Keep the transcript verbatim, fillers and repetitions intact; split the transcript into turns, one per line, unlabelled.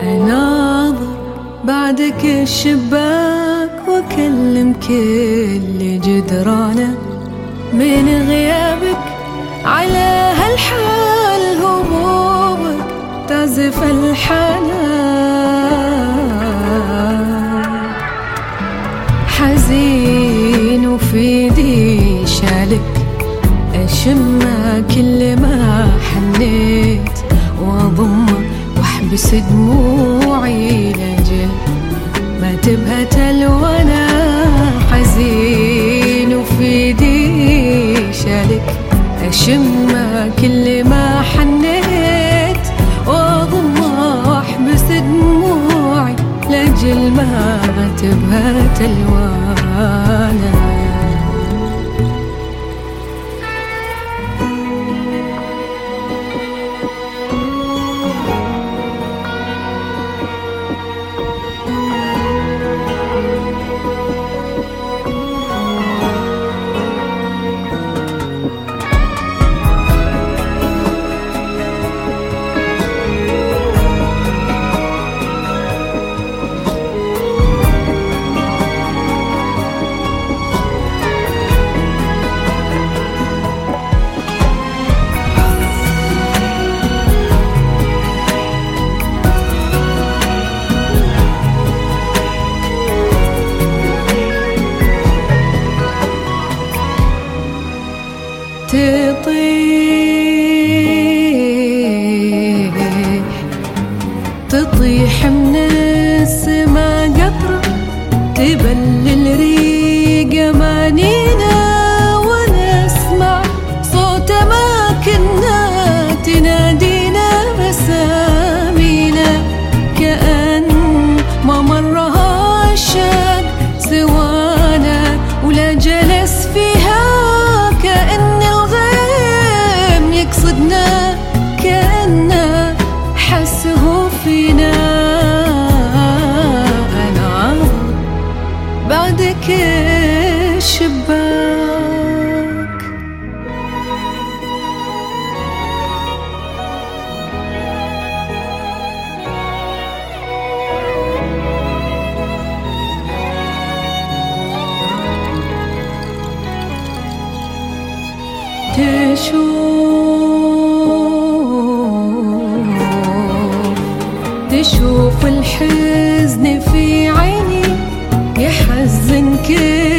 ناظر بعدك الشباك واكلم كل جدرانه، من غيابك على هالحال همومك تعزف الحنان. حزين وفي ذي شالك أشمه كل ما حنيت، وأضمه واحبس دموعي لجل ما تبهت الوانا. حزين وفي ذي شالك أشمه كل ما حنيت، وأضمه واحبس دموعي لجل ما تبهت الوانا. تطيح تطيح من السما قطرة تبلل ريق أمانينا، وانا اسمع صوت ما كنا تنادينا بسامينا، كأن ما مرها الشاب سوانا ولا جلس فيها، كأن الغيم يقصدنا كأنه حسه فينا. أنا بعدك الشباك تشوف تشوف الحزن في عيني يحزن كل